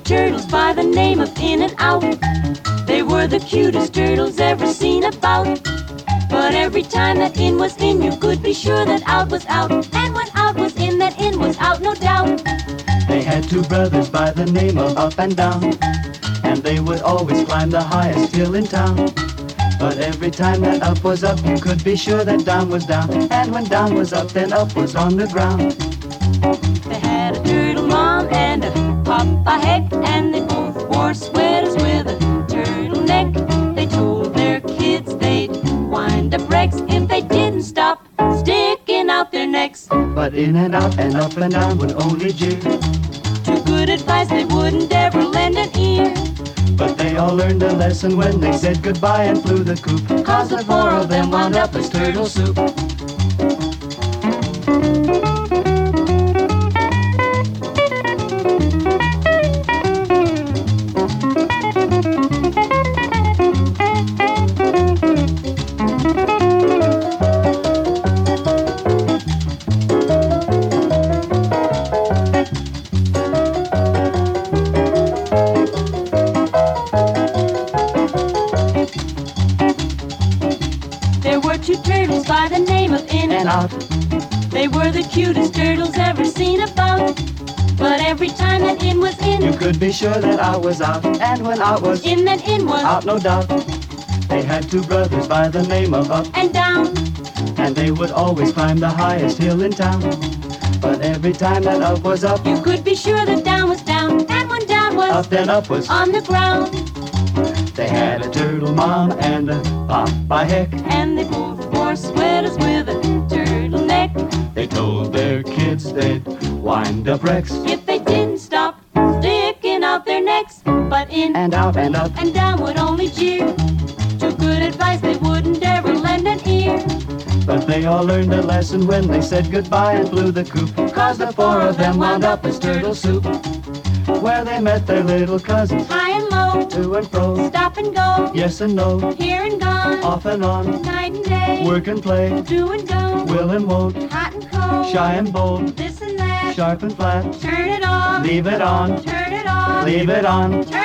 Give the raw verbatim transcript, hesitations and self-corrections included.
turtles by the name of In and Out. They were the cutest turtles ever seen about. But every time that in was in, you could be sure that out was out. And when out was in, that in was out, no doubt. They had two brothers by the name of Up and Down, and they would always climb the highest hill in town. But every time that up was up, you could be sure that down was down. And when down was up, then up was on the ground. They had a turtle mom and a papa heck, and they both wore sweaters with a turtleneck. They told their kids they'd wind up wrecks if they didn't stop sticking out their necks. But in and out and up and down would only jeer. Too good advice they wouldn't ever lend an ear. But they all learned a lesson when they said goodbye and flew the coop. 'Cause the four of them wound up as turtle soup. There were two turtles by the name of In and Out. They were the cutest turtles ever seen about. But every time that in was in, you could be sure that out was out. And when out was in, that in was out, no doubt. They had two brothers by the name of Up and Down, and they would always climb the highest hill in town. But every time that up was up, you could be sure that down was down. And when down was up, then up was on the ground. They had a turtle mom and a papa heck, and they both wore sweaters with a turtleneck. They told their kids they'd wind up wrecks if they didn't stop sticking out their necks. But in and out and up and down would only jeer. Too good advice they wouldn't ever lend an ear. But they all learned a lesson when they said goodbye and flew the coop. 'Cause the four of them wound up as turtle soup, where they met their little cousins, high and low, to and fro, stop and go, yes and no, here and gone, off and on, night and day, work and play, do and go, will and won't, hot and cold, shy and bold, this and that, sharp and flat, turn it off, leave it on, turn it off, leave it on. turn